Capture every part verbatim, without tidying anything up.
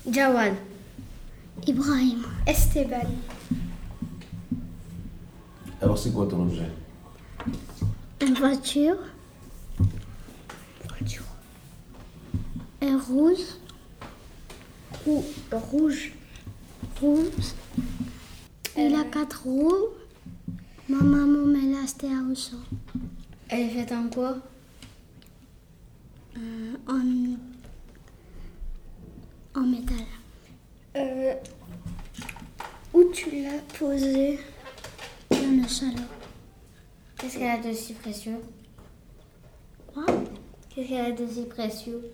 Jawad. Ibrahim. Esteban. Alors c'est quoi ton objet? Une voiture. Voiture. Un rouge. Rou- rouge. Rouge. Il a quatre roues. Ma maman me l'a acheté à Auchan. Elle est faite en quoi? Euh, en, en métal. Euh, où tu l'as posée? Dans le salon. Qu'est-ce qu'elle a de si précieux? Quoi? Qu'est-ce qu'elle a de si précieux?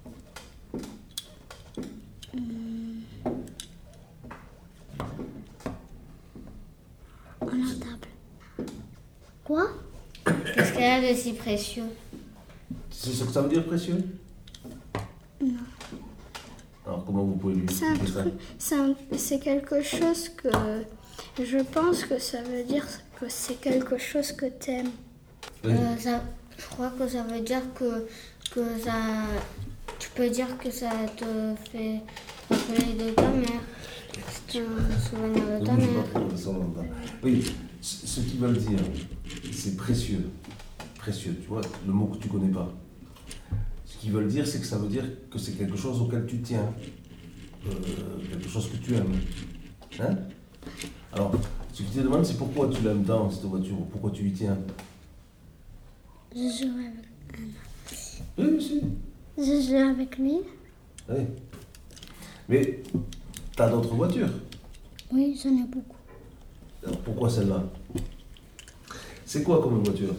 En la table. Quoi? Qu'est-ce qu'elle a de si précieux? C'est ce que ça veut dire précieux? Non. Alors comment vous pouvez lui C'est un expliquer ça? truc, c'est un- c'est quelque chose que je pense que ça veut dire que c'est quelque chose que t'aimes. Oui. Euh, ça, je crois que ça veut dire que, que ça... Tu peux dire que ça te fait rappeler de ta mère. C'est un souvenir de ta Ne bouge mère. pas trop, ça va pas. Oui, ce ce qu'ils veulent dire, c'est précieux. Précieux, tu vois, le mot que tu connais pas. Ce qu'ils veulent dire, c'est que ça veut dire que c'est quelque chose auquel tu tiens. Euh, quelque chose que tu aimes. Hein? Alors, ce qu'ils te demandent, c'est pourquoi tu l'aimes tant, cette voiture, pourquoi tu y tiens. Je joue avec, Oui, aussi. je joue avec lui. Oui. Mais, tu as d'autres voitures. Oui, j'en ai beaucoup. Alors, pourquoi celle-là? C'est quoi comme voiture?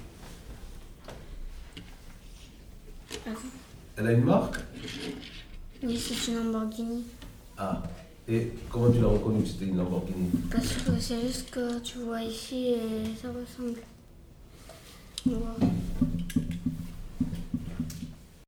Elle a une marque? Oui, c'est une Lamborghini. Ah. Et comment tu l'as reconnu que c'était une Lamborghini? Parce que c'est juste que tu vois ici et ça ressemble. Voilà.